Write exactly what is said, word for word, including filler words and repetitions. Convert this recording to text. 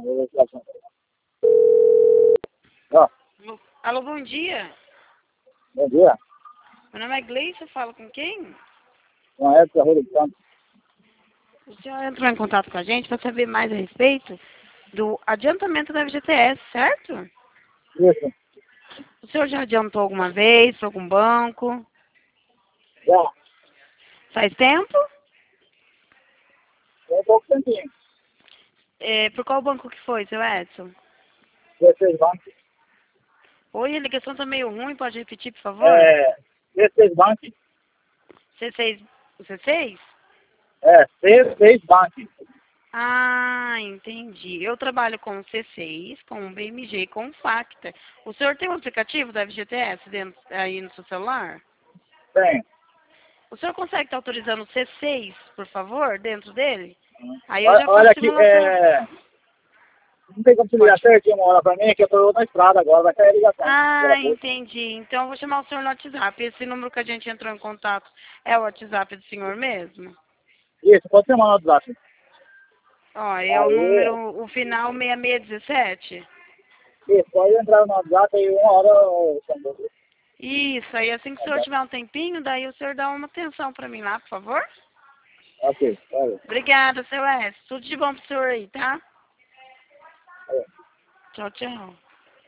vou ver se ela chama. Ó, Alô, alô, bom dia. bom dia. Meu nome é Gleice, eu falo com quem? Com a época Rua do Campo. O senhor entrou em contato com a gente para saber mais a respeito do adiantamento da F G T S, certo? Isso, O senhor já adiantou alguma vez para algum banco? já. Faz tempo? Tem um pouco tempinho. É, por qual banco que foi, seu Edson? dezesseis bancos. Oi, a ligação tá meio ruim, pode repetir, por favor? É, dezesseis bancos. C seis, o C seis? É, C seis bancos. Ah, entendi. Eu trabalho com o C seis, com o B M G e com o Facta. O senhor tem um aplicativo da F G T S dentro, aí no seu celular? Tem. O senhor consegue estar autorizando o C seis, por favor, dentro dele? Aí eu Olha, já olha faço aqui, simulação. é... Não tem como te ligar Pode. certinho uma hora pra mim, que eu tô na estrada agora, vai cair a ligação. Ah, Agora pouco. entendi. Então eu vou chamar o senhor no WhatsApp. Esse número que a gente entrou em contato é o WhatsApp do senhor mesmo? Isso, pode ser mandar no WhatsApp. Ó, é o Aí, número, o final seis seis um sete? isso, pode entrar no WhatsApp e uma hora eu chamo. Isso, aí assim que o senhor tiver um tempinho, daí o senhor dá uma atenção pra mim lá, por favor? Ok, valeu. Obrigada, seu S. Tudo de bom pro senhor aí, tá? Valeu. Tchau, tchau.